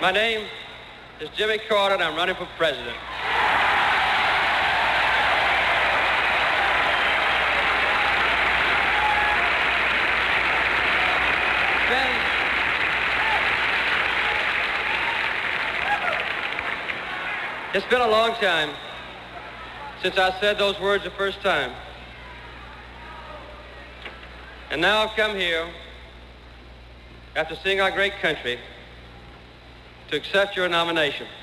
My name is Jimmy Carter, and I'm running for president. It's been a long time since I said those words the first time. And now I've come here, after seeing our great country, to accept your nomination.